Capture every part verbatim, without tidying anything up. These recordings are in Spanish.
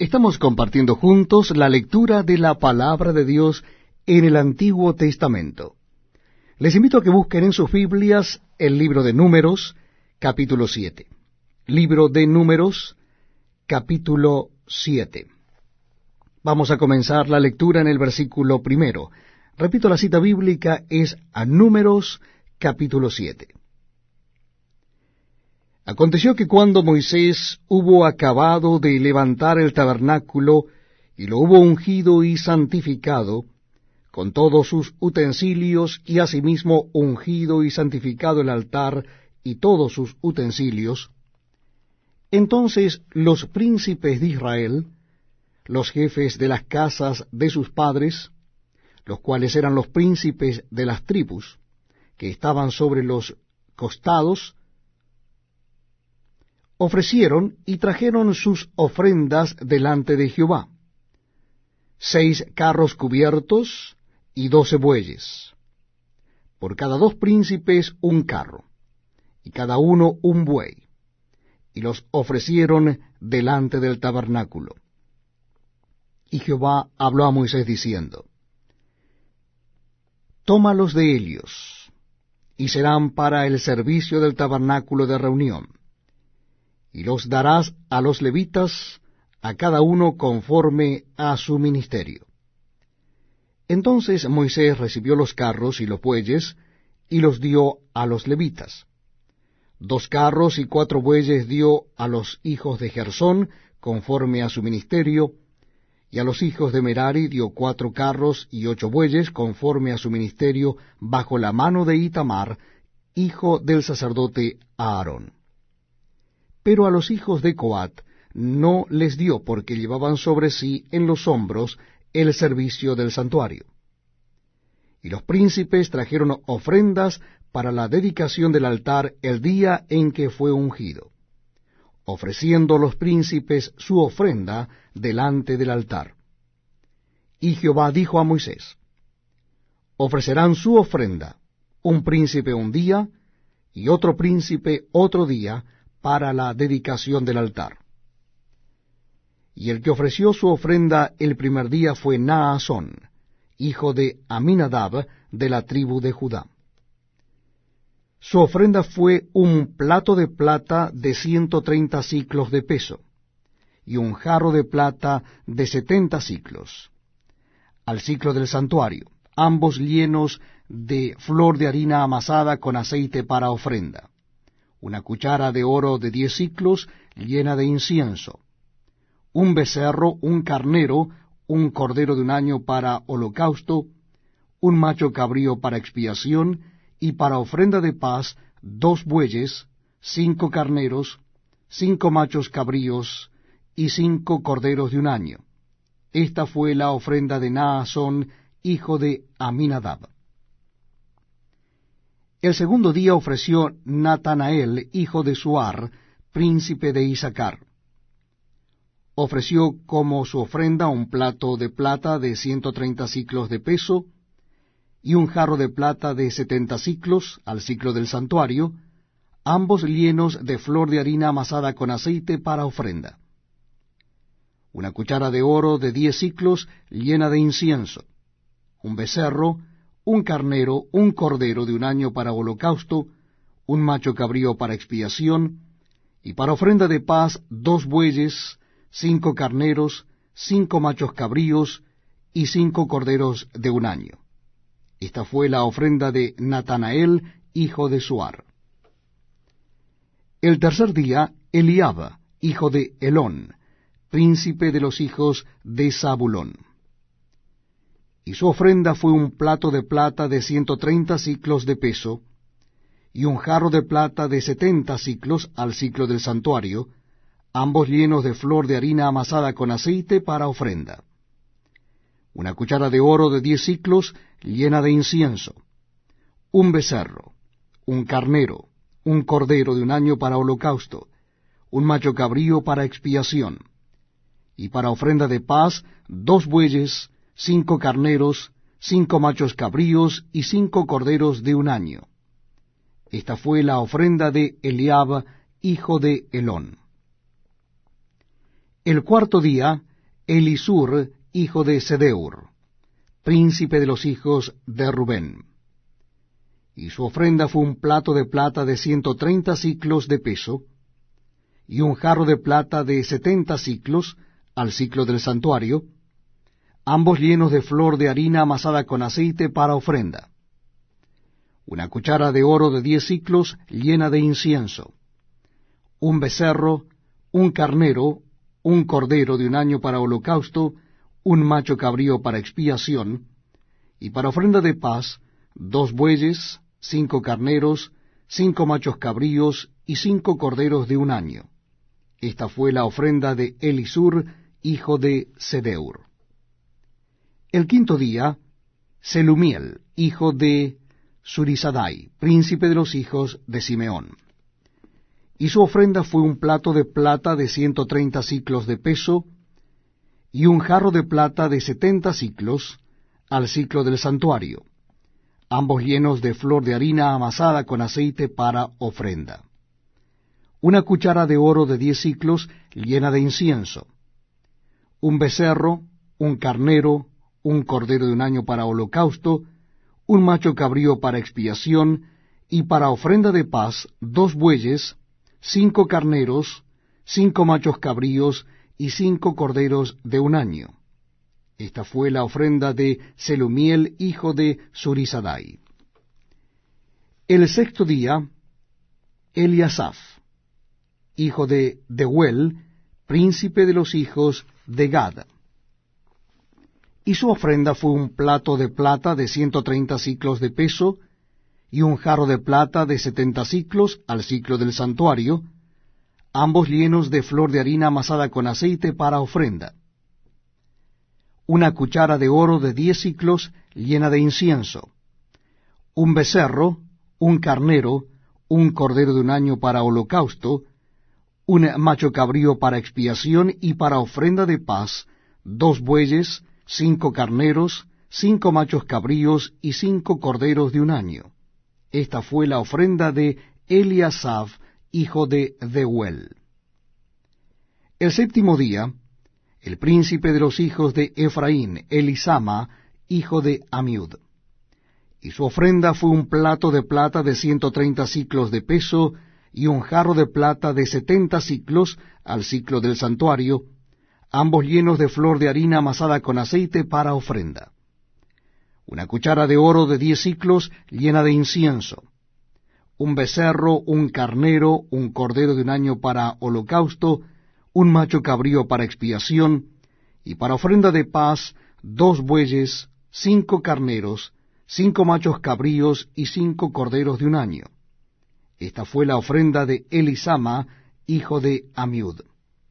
Estamos compartiendo juntos la lectura de la Palabra de Dios en el Antiguo Testamento. Les invito a que busquen en sus Biblias el libro de Números, capítulo siete. Libro de Números, capítulo siete. Vamos a comenzar la lectura en el versículo primero. Repito, la cita bíblica es a Números, capítulo siete. Aconteció que cuando Moisés hubo acabado de levantar el tabernáculo, y lo hubo ungido y santificado, con todos sus utensilios, y asimismo ungido y santificado el altar y todos sus utensilios, entonces los príncipes de Israel, los jefes de las casas de sus padres, los cuales eran los príncipes de las tribus, que estaban sobre los costados, ofrecieron y trajeron sus ofrendas delante de Jehová, seis carros cubiertos y doce bueyes, por cada dos príncipes un carro, y cada uno un buey, y los ofrecieron delante del tabernáculo. Y Jehová habló a Moisés diciendo, Tómalos de ellos, y serán para el servicio del tabernáculo de reunión, y los darás a los levitas, a cada uno conforme a su ministerio. Entonces Moisés recibió los carros y los bueyes, y los dio a los levitas. Dos carros y cuatro bueyes dio a los hijos de Gersón, conforme a su ministerio, y a los hijos de Merari dio cuatro carros y ocho bueyes, conforme a su ministerio, bajo la mano de Itamar, hijo del sacerdote Aarón. Pero a los hijos de Coat no les dio, porque llevaban sobre sí en los hombros el servicio del santuario. Y los príncipes trajeron ofrendas para la dedicación del altar el día en que fue ungido, ofreciendo los príncipes su ofrenda delante del altar. Y Jehová dijo a Moisés, ofrecerán su ofrenda, un príncipe un día, y otro príncipe otro día, para la dedicación del altar. Y el que ofreció su ofrenda el primer día fue Naasón, hijo de Aminadab, de la tribu de Judá. Su ofrenda fue un plato de plata de ciento treinta siclos de peso, y un jarro de plata de setenta siclos, al siclo del santuario, ambos llenos de flor de harina amasada con aceite para ofrenda, una cuchara de oro de diez siclos llena de incienso, un becerro, un carnero, un cordero de un año para holocausto, un macho cabrío para expiación, y para ofrenda de paz dos bueyes, cinco carneros, cinco machos cabríos, y cinco corderos de un año. Esta fue la ofrenda de Naasón, hijo de Aminadab. El segundo día ofreció Natanael, hijo de Suar, príncipe de Isaacar. Ofreció como su ofrenda un plato de plata de ciento treinta siclos de peso, y un jarro de plata de setenta siclos al siclo del santuario, ambos llenos de flor de harina amasada con aceite para ofrenda. Una cuchara de oro de diez siclos llena de incienso, un becerro, un carnero, un cordero de un año para holocausto, un macho cabrío para expiación, y para ofrenda de paz dos bueyes, cinco carneros, cinco machos cabríos, y cinco corderos de un año. Esta fue la ofrenda de Natanael, hijo de Suar. El tercer día, Eliab, hijo de Elón, príncipe de los hijos de Zabulón. Y su ofrenda fue un plato de plata de ciento treinta siclos de peso, y un jarro de plata de setenta siclos al siclo del santuario, ambos llenos de flor de harina amasada con aceite para ofrenda. Una cuchara de oro de diez siclos llena de incienso, un becerro, un carnero, un cordero de un año para holocausto, un macho cabrío para expiación, y para ofrenda de paz dos bueyes, cinco carneros, cinco machos cabríos y cinco corderos de un año. Esta fue la ofrenda de Eliab, hijo de Elón. El cuarto día, Elisur, hijo de Sedeur, príncipe de los hijos de Rubén. Y su ofrenda fue un plato de plata de ciento treinta siclos de peso, y un jarro de plata de setenta siclos al siclo del santuario, ambos llenos de flor de harina amasada con aceite para ofrenda. Una cuchara de oro de diez siclos llena de incienso. Un becerro, un carnero, un cordero de un año para holocausto, un macho cabrío para expiación, y para ofrenda de paz, dos bueyes, cinco carneros, cinco machos cabríos y cinco corderos de un año. Esta fue la ofrenda de Elisur, hijo de Sedeur. El quinto día, Selumiel, hijo de Surisadai, príncipe de los hijos de Simeón. Y su ofrenda fue un plato de plata de ciento treinta siclos de peso, y un jarro de plata de setenta siclos al siclo del santuario, ambos llenos de flor de harina amasada con aceite para ofrenda. Una cuchara de oro de diez siclos llena de incienso. Un becerro, un carnero, un cordero de un año para holocausto, un macho cabrío para expiación, y para ofrenda de paz, dos bueyes, cinco carneros, cinco machos cabríos y cinco corderos de un año. Esta fue la ofrenda de Selumiel, hijo de Surisadai. El sexto día, Eliasaf, hijo de Deuel, príncipe de los hijos de Gad. Y su ofrenda fue un plato de plata de ciento treinta siclos de peso, y un jarro de plata de setenta siclos al siclo del santuario, ambos llenos de flor de harina amasada con aceite para ofrenda. Una cuchara de oro de diez siclos llena de incienso. Un becerro, un carnero, un cordero de un año para holocausto, un macho cabrío para expiación y para ofrenda de paz, dos bueyes, cinco carneros, cinco machos cabríos y cinco corderos de un año. Esta fue la ofrenda de Eliasaf, hijo de Deuel. El séptimo día, el príncipe de los hijos de Efraín, Elisama, hijo de Amiud. Y su ofrenda fue un plato de plata de ciento treinta siclos de peso, y un jarro de plata de setenta siclos al siclo del santuario, ambos llenos de flor de harina amasada con aceite para ofrenda. Una cuchara de oro de diez siclos llena de incienso. Un becerro, un carnero, un cordero de un año para holocausto, un macho cabrío para expiación, y para ofrenda de paz, dos bueyes, cinco carneros, cinco machos cabríos y cinco corderos de un año. Esta fue la ofrenda de Elisama, hijo de Amiud.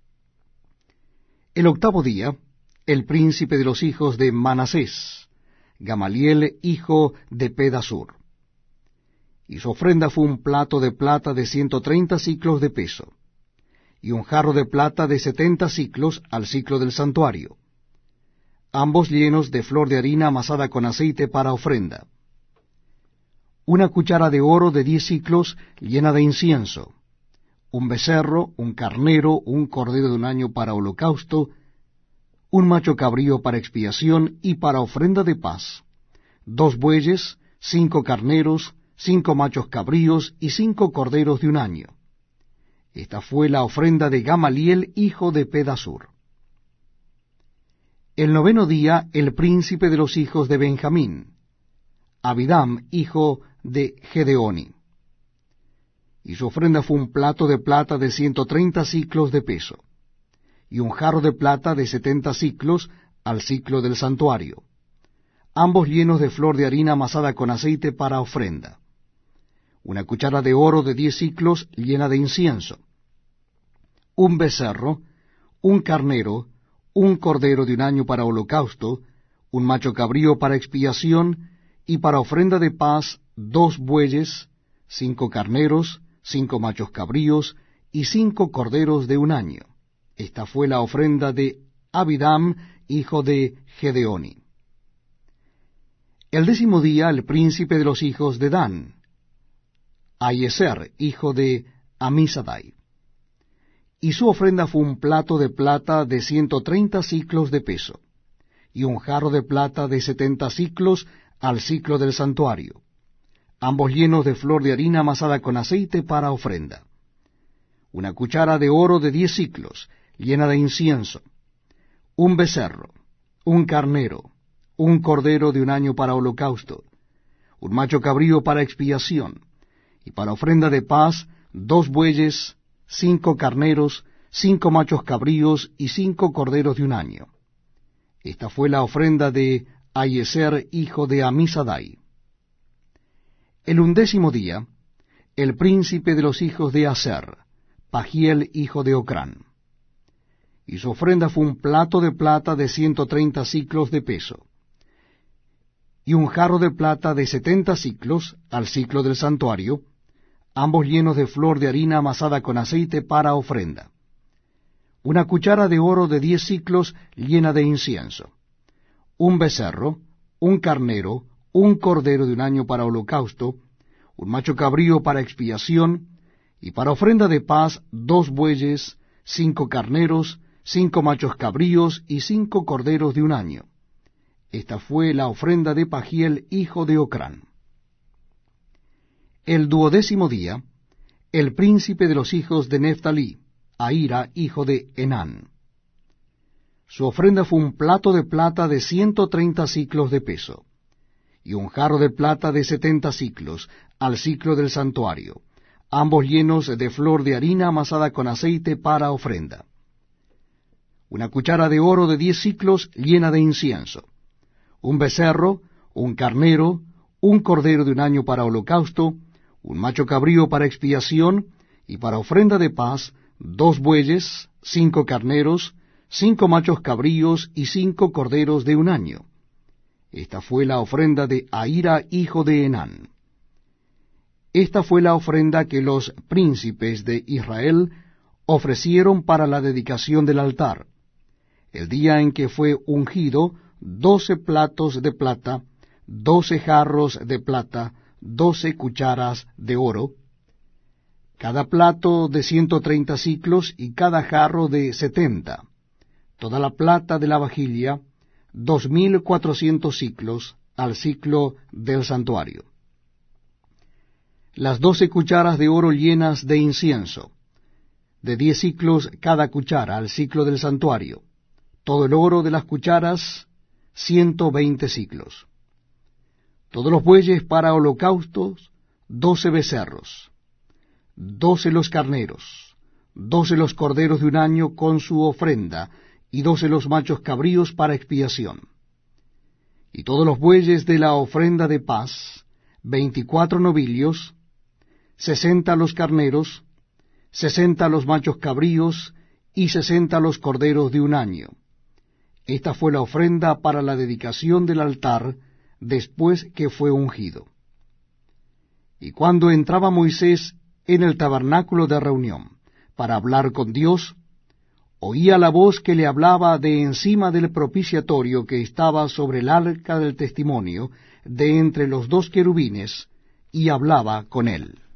El octavo día, el príncipe de los hijos de Manasés, Gamaliel, hijo de Pedasur. Y su ofrenda fue un plato de plata de ciento treinta siclos de peso, y un jarro de plata de setenta siclos al siclo del santuario, ambos llenos de flor de harina amasada con aceite para ofrenda. Una cuchara de oro de diez siclos llena de incienso. Un becerro, un carnero, un cordero de un año para holocausto, un macho cabrío para expiación y para ofrenda de paz, dos bueyes, cinco carneros, cinco machos cabríos y cinco corderos de un año. Esta fue la ofrenda de Gamaliel, hijo de Pedasur. El noveno día, el príncipe de los hijos de Benjamín, Abidam, hijo de Gedeoni. Y su ofrenda fue un plato de plata de ciento treinta siclos de peso, y un jarro de plata de setenta siclos al siclo del santuario, ambos llenos de flor de harina amasada con aceite para ofrenda. Una cuchara de oro de diez siclos llena de incienso. Un becerro, un carnero, un cordero de un año para holocausto, un macho cabrío para expiación, y para ofrenda de paz, dos bueyes, cinco carneros, cinco machos cabríos, y cinco corderos de un año. Esta fue la ofrenda de Abidam, hijo de Gedeoni. El décimo día, el príncipe de los hijos de Dan, Aieser, hijo de Amisadai. Y su ofrenda fue un plato de plata de ciento treinta siclos de peso, y un jarro de plata de setenta siclos al siclo del santuario, ambos llenos de flor de harina amasada con aceite para ofrenda. Una cuchara de oro de diez siclos, llena de incienso, un becerro, un carnero, un cordero de un año para holocausto, un macho cabrío para expiación, y para ofrenda de paz, dos bueyes, cinco carneros, cinco machos cabríos y cinco corderos de un año. Esta fue la ofrenda de Ahiezer, hijo de Amisadai. El undécimo día, el príncipe de los hijos de Aser, Pagiel, hijo de Ocrán. Y su ofrenda fue un plato de plata de ciento treinta siclos de peso, y un jarro de plata de setenta siclos al siclo del santuario, ambos llenos de flor de harina amasada con aceite para ofrenda. Una cuchara de oro de diez siclos llena de incienso, un becerro, un carnero, un cordero de un año para holocausto, un macho cabrío para expiación, y para ofrenda de paz dos bueyes, cinco carneros, cinco machos cabríos y cinco corderos de un año. Esta fue la ofrenda de Pagiel, hijo de Ocrán. El duodécimo día, el príncipe de los hijos de Neftalí, Ahira, hijo de Enán. Su ofrenda fue un plato de plata de ciento treinta siclos de peso, y un jarro de plata de setenta siclos al siclo del santuario, ambos llenos de flor de harina amasada con aceite para ofrenda. Una cuchara de oro de diez siclos llena de incienso, un becerro, un carnero, un cordero de un año para holocausto, un macho cabrío para expiación, y para ofrenda de paz, dos bueyes, cinco carneros, cinco machos cabríos y cinco corderos de un año. Esta fue la ofrenda de Ahira, hijo de Enán. Esta fue la ofrenda que los príncipes de Israel ofrecieron para la dedicación del altar, el día en que fue ungido, doce platos de plata, doce jarros de plata, doce cucharas de oro, cada plato de ciento treinta siclos y cada jarro de setenta, toda la plata de la vajilla, dos mil cuatrocientos siclos al siclo del santuario. Las doce cucharas de oro llenas de incienso, de diez siclos cada cuchara al siclo del santuario, todo el oro de las cucharas, ciento veinte siclos. Todos los bueyes para holocaustos, doce becerros, doce los carneros, doce los corderos de un año con su ofrenda, y doce los machos cabríos para expiación. Y todos los bueyes de la ofrenda de paz, veinticuatro novillos, sesenta los carneros, sesenta los machos cabríos, y sesenta los corderos de un año. Esta fue la ofrenda para la dedicación del altar, después que fue ungido. Y cuando entraba Moisés en el tabernáculo de reunión para hablar con Dios, oía la voz que le hablaba de encima del propiciatorio que estaba sobre el arca del testimonio, de entre los dos querubines, y hablaba con él.